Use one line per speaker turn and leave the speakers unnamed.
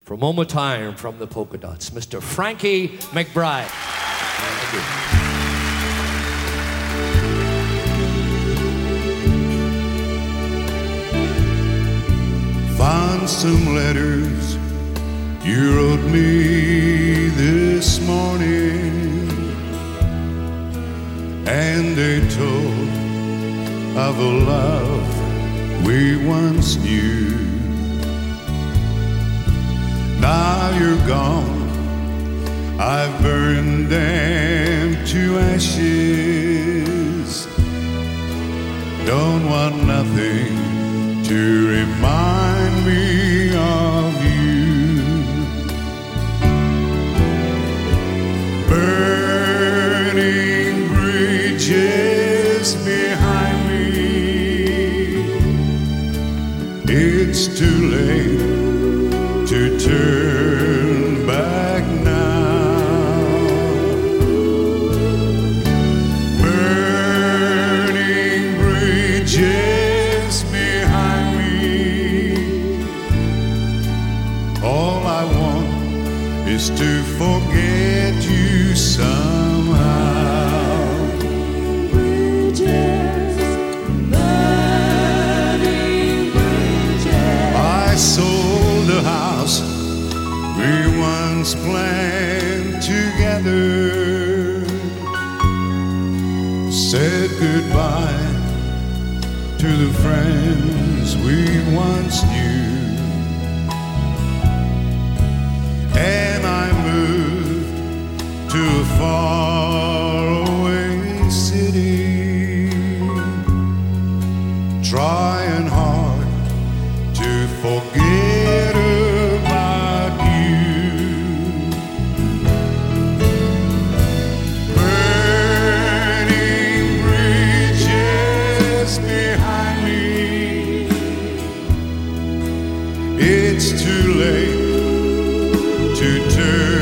From One More Time from the Polka Dots, Mr. Frankie McBride. Thank you.
Found some letters you wrote me this morning, and they told of a love we once knew. Now you're gone, I've burned them to ashes. Don't want nothing to remind me of you. Burning bridges behind me, it's too late to turn back now. Burning bridges behind me, all I want is to forget you somehow.
Bridges, burning bridges.
I sold the house we once planned together, said goodbye to the friends we once knew, and I moved to a faraway city, trying hard to forget about you. Burning bridges behind me, it's too late to turn